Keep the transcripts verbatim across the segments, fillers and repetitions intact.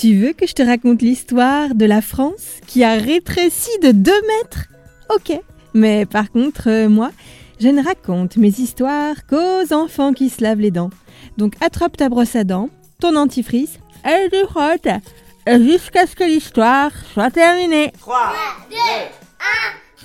Tu veux que je te raconte l'histoire de la France qui a rétréci de deux mètres ? Ok, mais par contre, euh, moi, je ne raconte mes histoires qu'aux enfants qui se lavent les dents. Donc attrape ta brosse à dents, ton dentifrice, et tu frottes, jusqu'à ce que l'histoire soit terminée. trois, deux, un,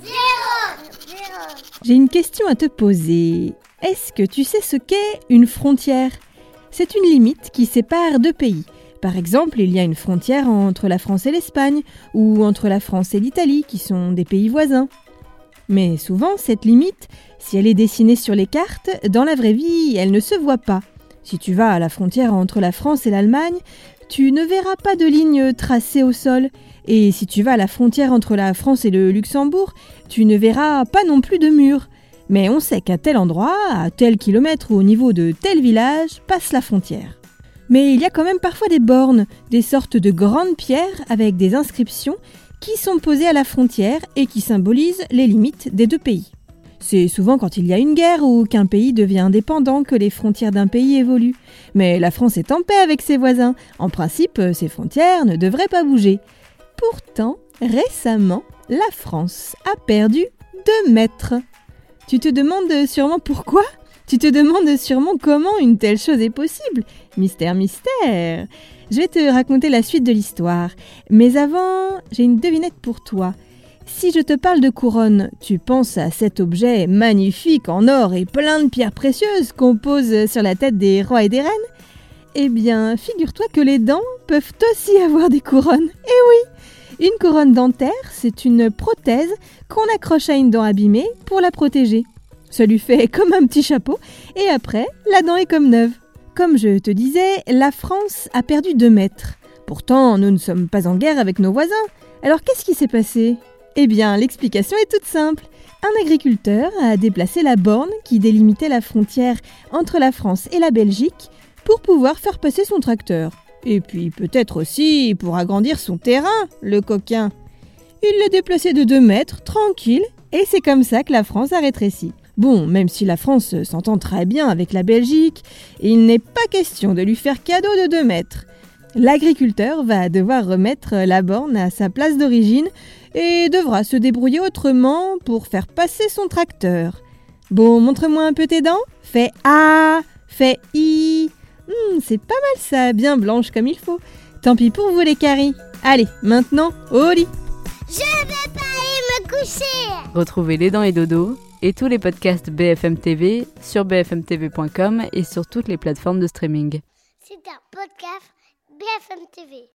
zéro. J'ai une question à te poser. Est-ce que tu sais ce qu'est une frontière ? C'est une limite qui sépare deux pays. Par exemple, il y a une frontière entre la France et l'Espagne, ou entre la France et l'Italie, qui sont des pays voisins. Mais souvent, cette limite, si elle est dessinée sur les cartes, dans la vraie vie, elle ne se voit pas. Si tu vas à la frontière entre la France et l'Allemagne, tu ne verras pas de ligne tracée au sol. Et si tu vas à la frontière entre la France et le Luxembourg, tu ne verras pas non plus de mur. Mais on sait qu'à tel endroit, à tel kilomètre ou au niveau de tel village, passe la frontière. Mais il y a quand même parfois des bornes, des sortes de grandes pierres avec des inscriptions qui sont posées à la frontière et qui symbolisent les limites des deux pays. C'est souvent quand il y a une guerre ou qu'un pays devient indépendant que les frontières d'un pays évoluent. Mais la France est en paix avec ses voisins. En principe, ses frontières ne devraient pas bouger. Pourtant, récemment, la France a perdu deux mètres. Tu te demandes sûrement pourquoi ? Tu te demandes sûrement comment une telle chose est possible ? Mystère, mystère. Je vais te raconter la suite de l'histoire. Mais avant, j'ai une devinette pour toi. Si je te parle de couronne, tu penses à cet objet magnifique en or et plein de pierres précieuses qu'on pose sur la tête des rois et des reines ? Eh bien, figure-toi que les dents peuvent aussi avoir des couronnes. Eh oui ! Une couronne dentaire, c'est une prothèse qu'on accroche à une dent abîmée pour la protéger. Ça lui fait comme un petit chapeau et après, la dent est comme neuve. Comme je te disais, la France a perdu deux mètres. Pourtant, nous ne sommes pas en guerre avec nos voisins. Alors qu'est-ce qui s'est passé ? Eh bien, l'explication est toute simple. Un agriculteur a déplacé la borne qui délimitait la frontière entre la France et la Belgique pour pouvoir faire passer son tracteur. Et puis peut-être aussi pour agrandir son terrain, le coquin. Il l'a déplacé de deux mètres, tranquille, et c'est comme ça que la France a rétréci. Bon, même si la France s'entend très bien avec la Belgique, il n'est pas question de lui faire cadeau de deux mètres. L'agriculteur va devoir remettre la borne à sa place d'origine et devra se débrouiller autrement pour faire passer son tracteur. Bon, montre-moi un peu tes dents. Fais A, fais I. Hmm, c'est pas mal ça, bien blanche comme il faut. Tant pis pour vous les caries. Allez, maintenant, au lit. Je vais pas aller me coucher. Retrouvez Les Dents et Dodo et tous les podcasts B F M T V sur b f m t v point com et sur toutes les plateformes de streaming. C'est un podcast B F M T V.